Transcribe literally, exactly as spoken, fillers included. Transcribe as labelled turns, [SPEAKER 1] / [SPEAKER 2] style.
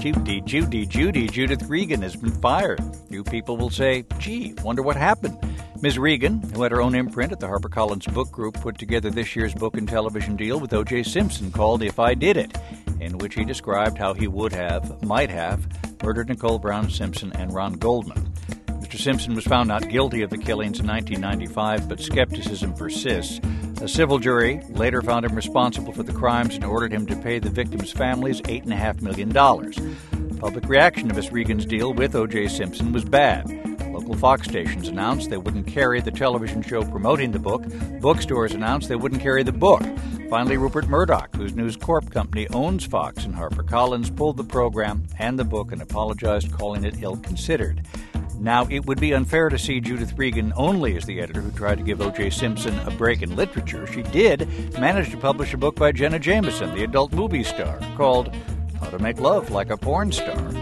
[SPEAKER 1] Judy, Judy, Judy, Judith Regan has been fired. Few people will say, gee, wonder what happened. Miz Regan, who had her own imprint at the HarperCollins Book Group, put together this year's book and television deal with O J. Simpson called If I Did It, in which he described how he would have, might have, murdered Nicole Brown Simpson and Ron Goldman. Mister Simpson was found not guilty of the killings in nineteen ninety-five, but skepticism persists. A civil jury later found him responsible for the crimes and ordered him to pay the victims' families eight point five million dollars. Public reaction to Miss Regan's deal with O J. Simpson was bad. Local Fox stations announced they wouldn't carry the television show promoting the book. Bookstores announced they wouldn't carry the book. Finally, Rupert Murdoch, whose News Corp company owns Fox and HarperCollins, pulled the program and the book and apologized, calling it ill-considered. Now, it would be unfair to see Judith Regan only as the editor who tried to give O J. Simpson a break in literature. She did manage to publish a book by Jenna Jameson, the adult movie star, called How to Make Love Like a Porn Star.